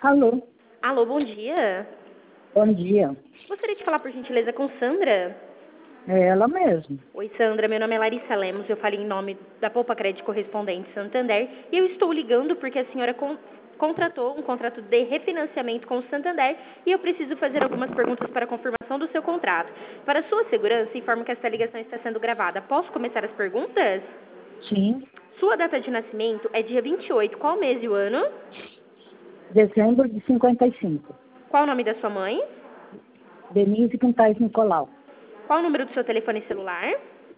Alô, Alô, bom dia. bom dia. Gostaria de falar, por gentileza, com Sandra. É ela mesmo. Oi, Sandra. Meu nome é Larissa Lemos. Eu falei em nome da Poupa Crédito Correspondente Santander. E eu estou ligando porque a senhora contratou um contrato de refinanciamento com o Santander e eu preciso fazer algumas perguntas para a confirmação do seu contrato. Para sua segurança, informo que esta ligação está sendo gravada. Posso começar as perguntas? Sim, Sua data de nascimento é dia 28. Qual mês e o ano? dezembro de 55. Qual o nome da sua mãe? Denise Quintais Nicolau. Qual o número do seu telefone celular?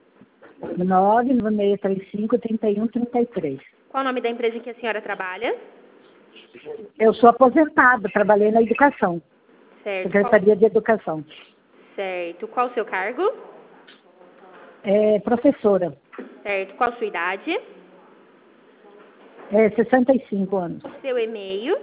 99635-3133. Qual o nome da empresa em que a senhora trabalha? Eu sou aposentada, trabalhei na educação. Certo. Secretaria de Educação. Certo. Qual o seu cargo? Professora. Certo. Qual a sua idade? 65 anos. Seu e-mail?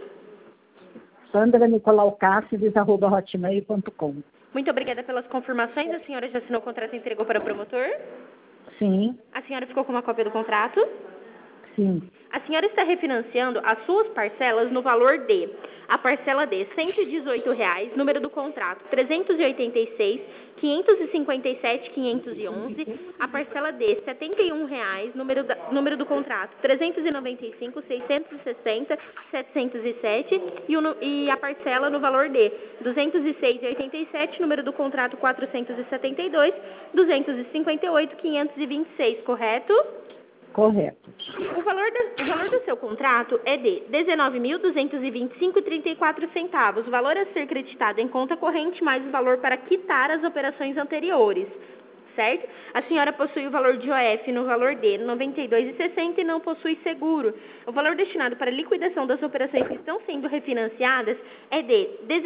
sandranicolaucáceres@hotmail.com. Muito obrigada pelas confirmações. A senhora já assinou o contrato e entregou para o promotor? Sim, A senhora ficou com uma cópia do contrato? sim. A senhora está refinanciando as suas parcelas no valor de a parcela de R$ 118, número do contrato 386, 557, 511, a parcela de R$ 71, número do contrato 395, 660, 707 e a parcela no valor de R$ 206,87, número do contrato 472, 258, 526, correto? Correto. O valor do seu contrato é de R$ 19.225,34. O valor a ser creditado em conta corrente mais o valor para quitar as operações anteriores, certo? A senhora possui o valor de OF no valor de R$ 92,60 e não possui seguro. O valor destinado para liquidação das operações que estão sendo refinanciadas é de R$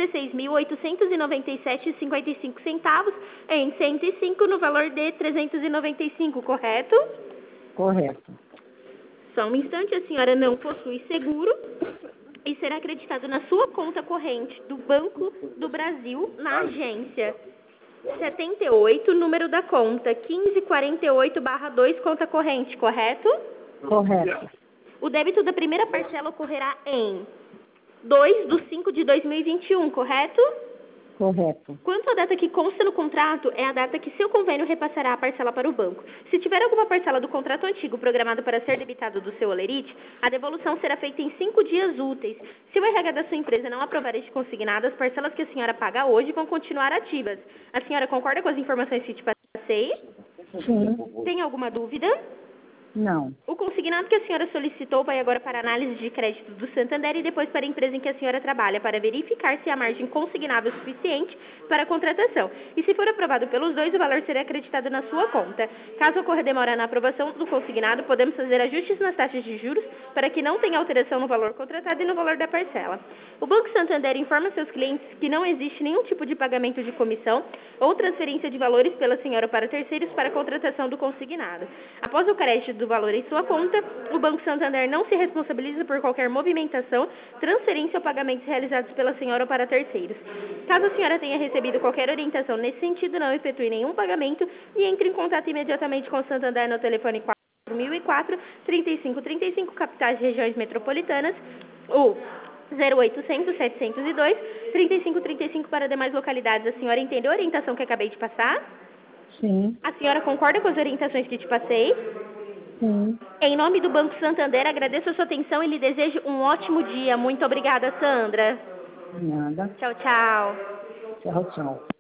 16.897,55 em 105 no valor de 395, correto? Correto. Só um instante, a senhora não possui seguro e será acreditado na sua conta corrente do Banco do Brasil, na agência 78, número da conta 1548/2, conta corrente, correto? Correto. O débito da primeira parcela ocorrerá em 2/5/2021, correto? Correto. Quanto à data que consta no contrato, é a data que seu convênio repassará a parcela para o banco. Se tiver alguma parcela do contrato antigo programada para ser debitado do seu holerite, a devolução será feita em 5 dias úteis. Se o RH da sua empresa não aprovar este consignado, as parcelas que a senhora paga hoje vão continuar ativas. A senhora concorda com as informações que te passei? Sim. Tem alguma dúvida? Não. O consignado que a senhora solicitou vai agora para a análise de crédito do Santander e depois para a empresa em que a senhora trabalha, para verificar se a margem consignável é suficiente para a contratação. E se for aprovado pelos dois, o valor será acreditado na sua conta. Caso ocorra demora na aprovação do consignado, podemos fazer ajustes nas taxas de juros para que não tenha alteração no valor contratado e no valor da parcela. O Banco Santander informa seus clientes que não existe nenhum tipo de pagamento de comissão ou transferência de valores pela senhora para terceiros para a contratação do consignado. Após o crédito do valor em sua conta, o Banco Santander não se responsabiliza por qualquer movimentação, transferência ou pagamentos realizados pela senhora ou para terceiros. Caso a senhora tenha recebido qualquer orientação nesse sentido, não efetue nenhum pagamento e entre em contato imediatamente com o Santander no telefone 4004 3535, capitais e regiões metropolitanas, ou 0800 702 3535 para demais localidades. A senhora entendeu a orientação que acabei de passar? Sim. A senhora concorda com as orientações que te passei? Sim. Em nome do Banco Santander, agradeço a sua atenção e lhe desejo um ótimo dia. Muito obrigada, Sandra. Nada. Tchau, tchau. Tchau, tchau.